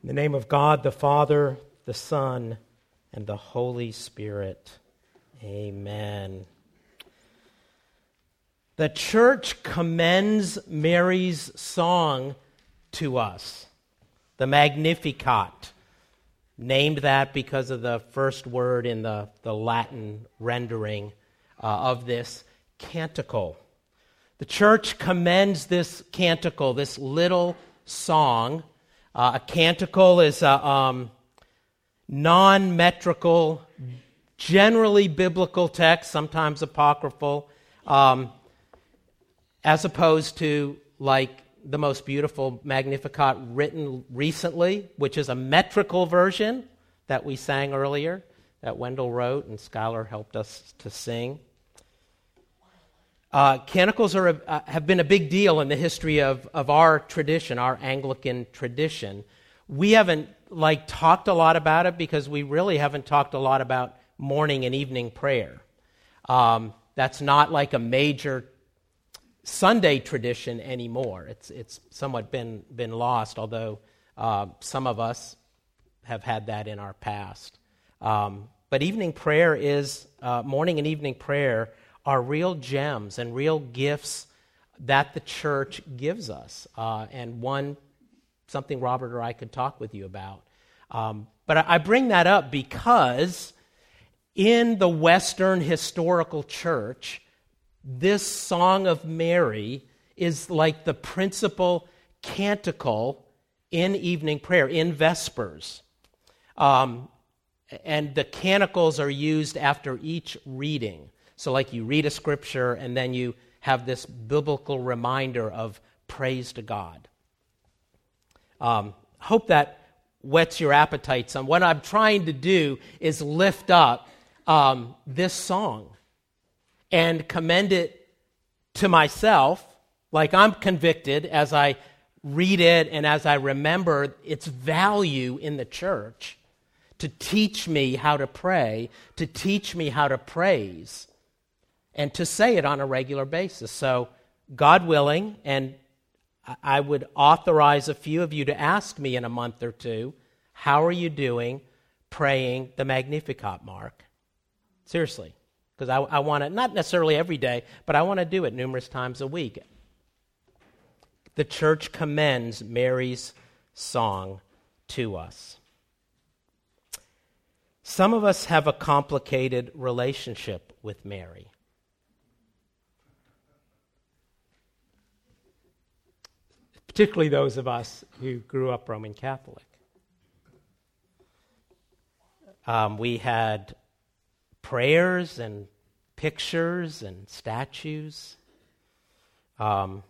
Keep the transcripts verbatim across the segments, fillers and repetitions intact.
In the name of God, the Father, the Son, and the Holy Spirit. Amen. The church commends Mary's song to us, the Magnificat, named that because of the first word in the, the Latin rendering uh, of this canticle. The church commends this canticle, this little song. Uh, a canticle is a um, non-metrical, generally biblical text, sometimes apocryphal, um, as opposed to like the most beautiful Magnificat written recently, which is a metrical version that we sang earlier, that Wendell wrote and Skylar helped us to sing. Uh, canticles are a, uh, have been a big deal in the history of, of our tradition, our Anglican tradition. We haven't like talked a lot about it because we really haven't talked a lot about morning and evening prayer. Um, that's not like a major Sunday tradition anymore. It's it's somewhat been been lost, although uh, some of us have had that in our past. Um, but evening prayer is uh, morning and evening prayer are real gems and real gifts that the church gives us, uh, and one, something Robert or I could talk with you about. Um, but I, I bring that up because in the Western historical church, this Song of Mary is like the principal canticle in evening prayer, in Vespers. Um, and the canticles are used after each reading. So like you read a scripture and then you have this biblical reminder of praise to God. Um, hope that whets your appetite some. What I'm trying to do is lift up um, this song and commend it to myself, like I'm convicted as I read it and as I remember its value in the church to teach me how to pray, to teach me how to praise, and to say it on a regular basis. So, God willing, and I would authorize a few of you to ask me in a month or two, how are you doing praying the Magnificat, Mark? Seriously, because I, I want to, not necessarily every day, but I want to do it numerous times a week. The church commends Mary's song to us. Some of us have a complicated relationship with Mary. Particularly those of us who grew up Roman Catholic. Um, we had prayers and pictures and statues. Um,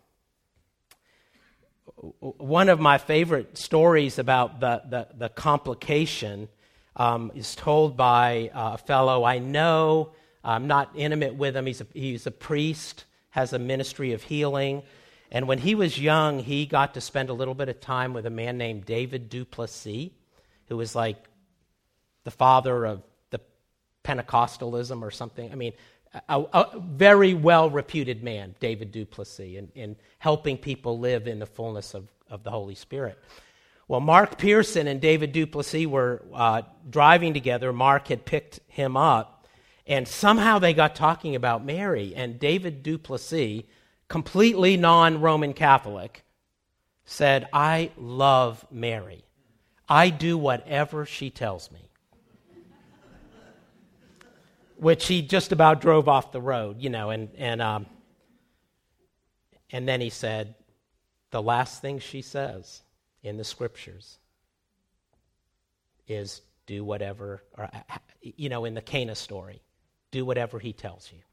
one of my favorite stories about the, the, the complication um, is told by uh, a fellow I know. I'm not intimate with him. He's a, he's a priest, has a ministry of healing. And when he was young, he got to spend a little bit of time with a man named David du Plessis, who was like the father of the Pentecostalism or something. I mean, a, a very well-reputed man, David du Plessis, in, in helping people live in the fullness of, of the Holy Spirit. Well, Mark Pearson and David du Plessis were uh, driving together. Mark had picked him up, and somehow they got talking about Mary, and David du Plessis, completely non-Roman Catholic, said, I love Mary. I do whatever she tells me. Which he just about drove off the road, you know, and and um, and then he said, the last thing she says in the scriptures is do whatever, or you know, in the Cana story, do whatever he tells you.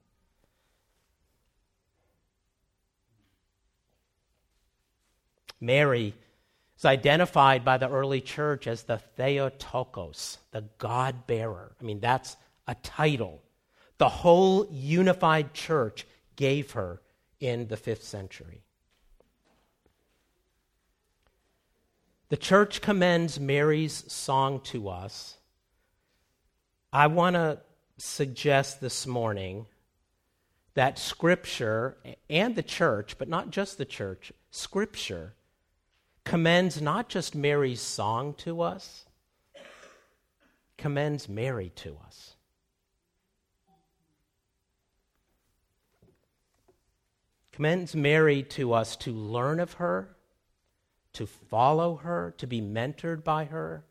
Mary is identified by the early church as the Theotokos, the God-bearer. I mean, that's a title the whole unified church gave her in the fifth century. The church commends Mary's song to us. I want to suggest this morning that Scripture and the church, but not just the church, Scripture commends not just Mary's song to us, commends Mary to us. Commends Mary to us to learn of her, to follow her, to be mentored by her,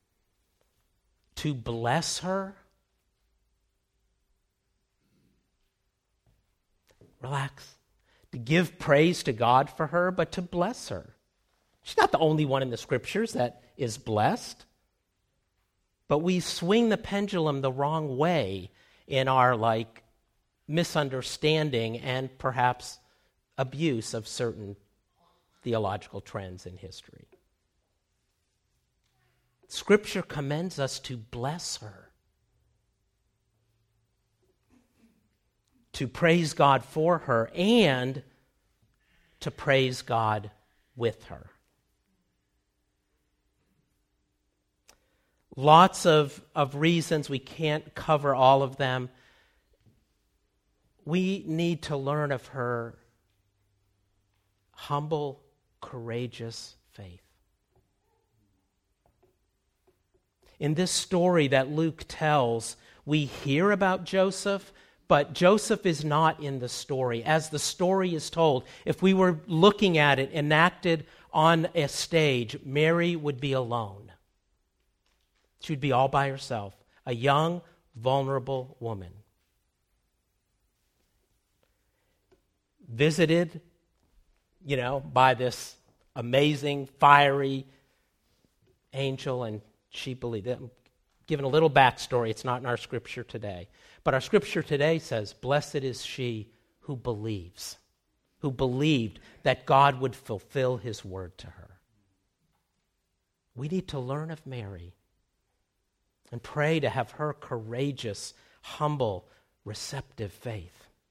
to bless her. Relax. To give praise to God for her, but to bless her. She's not the only one in the scriptures that is blessed. But we swing the pendulum the wrong way in our like misunderstanding and perhaps abuse of certain theological trends in history. Scripture commends us to bless her, to praise God for her, and to praise God with her. Lots of, of reasons, we can't cover all of them. We need to learn of her humble, courageous faith. In this story that Luke tells, we hear about Joseph, but Joseph is not in the story. As the story is told, if we were looking at it enacted on a stage, Mary would be alone. She would be all by herself, a young, vulnerable woman. Visited, you know, by this amazing, fiery angel, and she believed it. I'm giving a little backstory. It's not in our scripture today. But our scripture today says, blessed is she who believes, who believed that God would fulfill his word to her. We need to learn of Mary and pray to have her courageous, humble, receptive faith.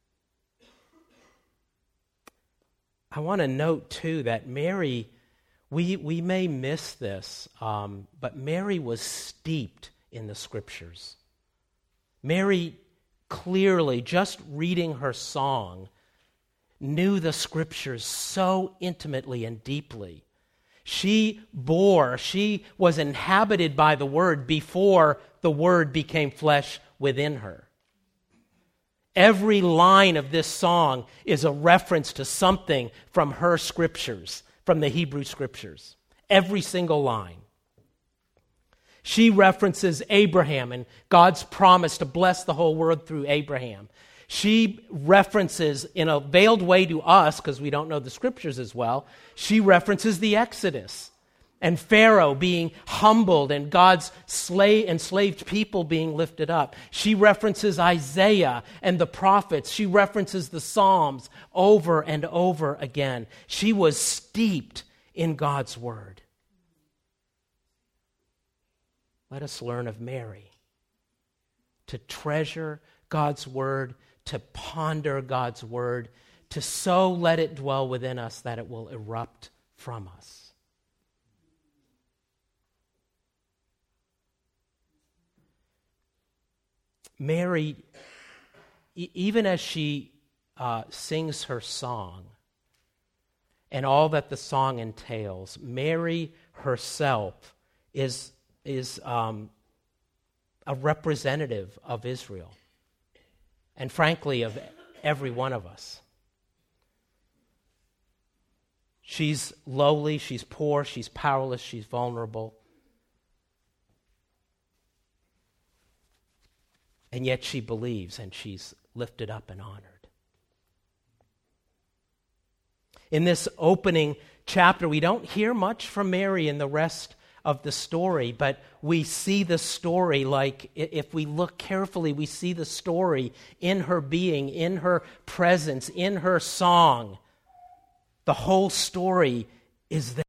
I want to note, too, that Mary, we, we may miss this, um, but Mary was steeped in the Scriptures. Mary clearly, just reading her song, knew the Scriptures so intimately and deeply. She bore, she was inhabited by the Word before the Word became flesh within her. Every line of this song is a reference to something from her scriptures, from the Hebrew scriptures. Every single line. She references Abraham and God's promise to bless the whole world through Abraham. She references, in a veiled way to us, because we don't know the scriptures as well, she references the Exodus and Pharaoh being humbled and God's slave, enslaved people being lifted up. She references Isaiah and the prophets. She references the Psalms over and over again. She was steeped in God's word. Let us learn of Mary, to treasure God's word, to ponder God's word, to so let it dwell within us that it will erupt from us. Mary, e- even as she uh, sings her song and all that the song entails, Mary herself is, is um, a representative of Israel and, frankly, of every one of us. She's lowly, she's poor, she's powerless, she's vulnerable. And yet she believes, and she's lifted up and honored. In this opening chapter, we don't hear much from Mary in the rest of the story, but we see the story like, if we look carefully, we see the story in her being, in her presence, in her song. The whole story is there.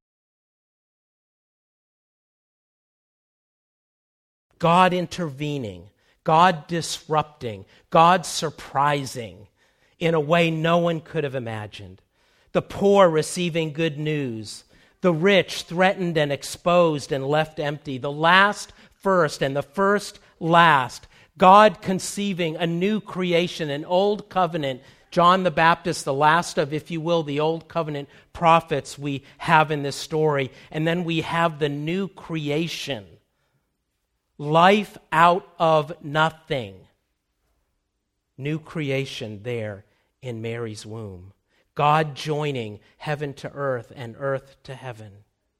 God intervening, God disrupting, God surprising in a way no one could have imagined. The poor receiving good news, the rich threatened and exposed and left empty, the last first and the first last, God conceiving a new creation, an old covenant John the Baptist, the last of, if you will, the Old Covenant prophets we have in this story. And then we have the new creation. Life out of nothing. New creation there in Mary's womb. God joining heaven to earth and earth to heaven.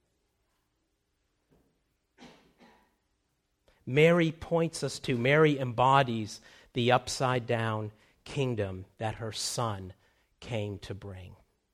Mary points us to, Mary embodies the upside down kingdom that her son came to bring.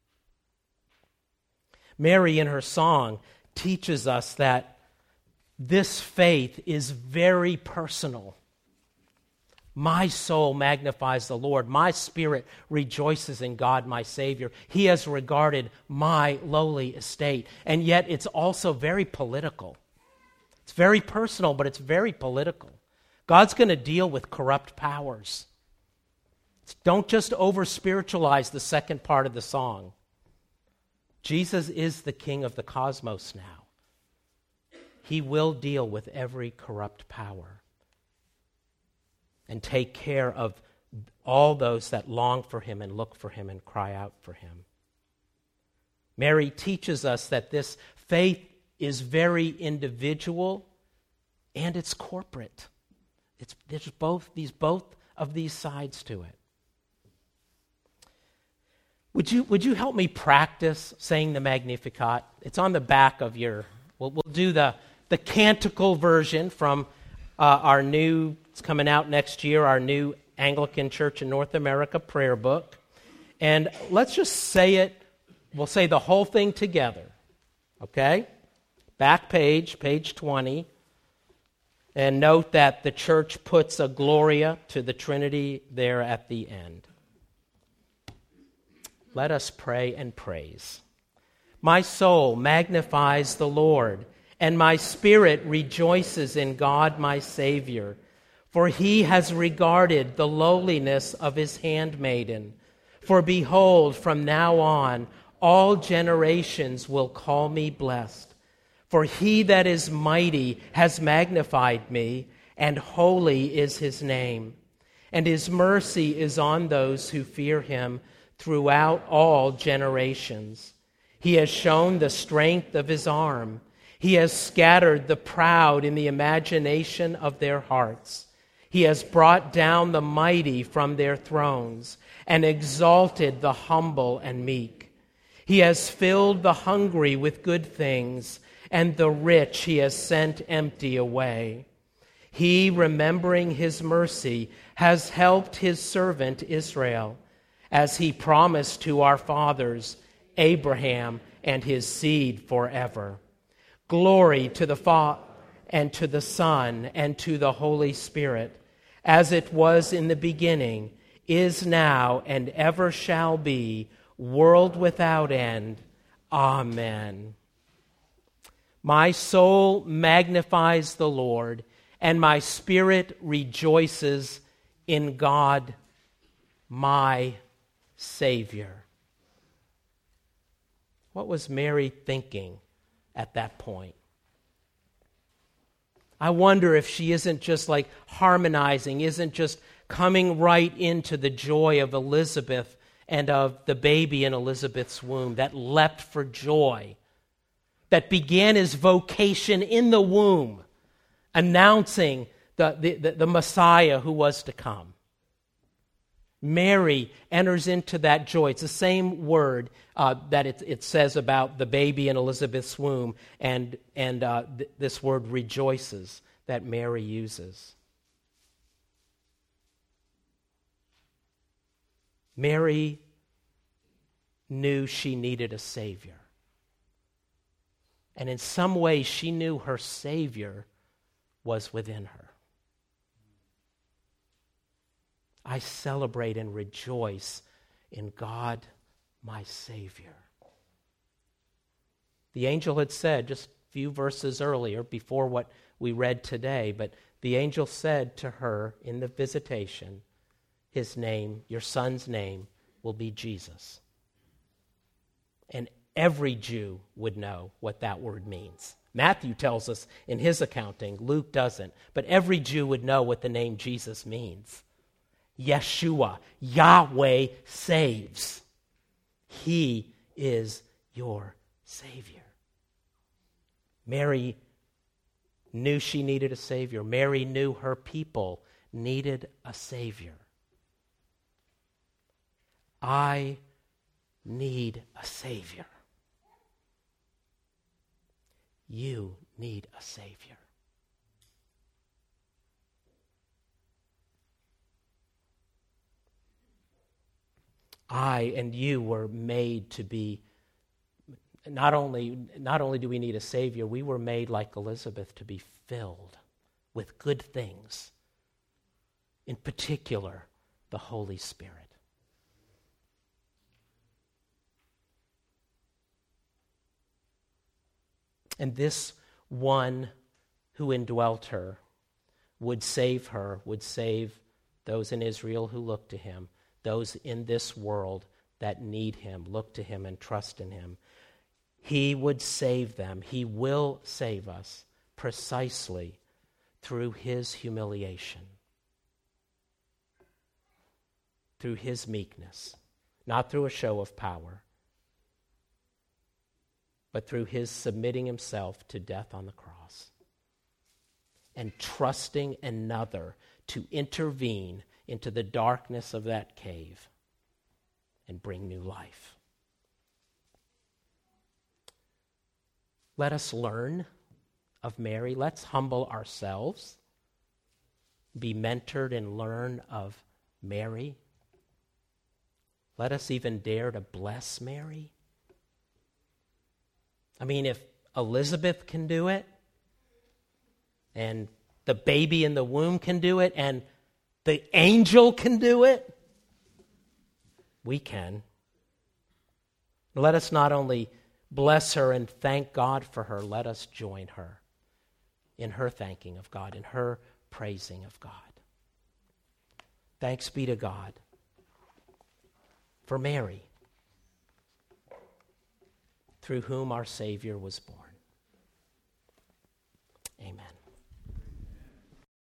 Mary, in her song, teaches us that this faith is very personal. My soul magnifies the Lord. My spirit rejoices in God, my Savior. He has regarded my lowly estate. And yet it's also very political. It's very personal, but it's very political. God's going to deal with corrupt powers. Don't just over-spiritualize the second part of the song. Jesus is the King of the cosmos now. He will deal with every corrupt power and take care of all those that long for him and look for him and cry out for him. Mary teaches us that this faith is very individual and it's corporate. It's, there's both these both of these sides to it. Would you would you help me practice saying the Magnificat? It's on the back of your. We'll, we'll do the the canticle version from uh, our new. It's coming out next year. Our new Anglican Church in North America prayer book, and let's just say it. We'll say the whole thing together. Okay, back page, page twenty, and note that the church puts a Gloria to the Trinity there at the end. Let us pray and praise. My soul magnifies the Lord, and my spirit rejoices in God my Savior, for he has regarded the lowliness of his handmaiden. For behold, from now on, all generations will call me blessed. For he that is mighty has magnified me, and holy is his name. And his mercy is on those who fear him throughout all generations. He has shown the strength of his arm. He has scattered the proud in the imagination of their hearts. He has brought down the mighty from their thrones and exalted the humble and meek. He has filled the hungry with good things, and the rich he has sent empty away. He, remembering his mercy, has helped his servant Israel, as he promised to our fathers, Abraham and his seed forever. Glory to the Father, and to the Son, and to the Holy Spirit, as it was in the beginning, is now, and ever shall be, world without end. Amen. My soul magnifies the Lord, and my spirit rejoices in God, my Savior. What was Mary thinking at that point? I wonder if she isn't just like harmonizing, isn't just coming right into the joy of Elizabeth and of the baby in Elizabeth's womb that leapt for joy, that began his vocation in the womb, announcing the, the, the, the Messiah who was to come. Mary enters into that joy. It's the same word uh, that it, it says about the baby in Elizabeth's womb, and, and uh, th- this word rejoices that Mary uses. Mary knew she needed a Savior. And in some way, she knew her Savior was within her. I celebrate and rejoice in God, my Savior. The angel had said just a few verses earlier, before what we read today, but the angel said to her in the visitation, his name, your son's name, will be Jesus. And every Jew would know what that word means. Matthew tells us in his accounting, Luke doesn't, but every Jew would know what the name Jesus means. Yeshua, Yahweh saves. He is your Savior. Mary knew she needed a Savior. Mary knew her people needed a Savior. I need a Savior. You need a Savior. I and you were made to be, not only, not only do we need a Savior, we were made like Elizabeth to be filled with good things, in particular, the Holy Spirit. And this one who indwelt her would save her, would save those in Israel who look to him, those in this world that need him, look to him and trust in him. He would save them. He will save us precisely through his humiliation, through his meekness, not through a show of power, but through his submitting himself to death on the cross and trusting another to intervene into the darkness of that cave and bring new life. Let us learn of Mary. Let's humble ourselves, be mentored and learn of Mary. Let us even dare to bless Mary. I mean, if Elizabeth can do it, and the baby in the womb can do it, and the angel can do it, we can. Let us not only bless her and thank God for her, let us join her in her thanking of God, in her praising of God. Thanks be to God for Mary, through whom our Savior was born.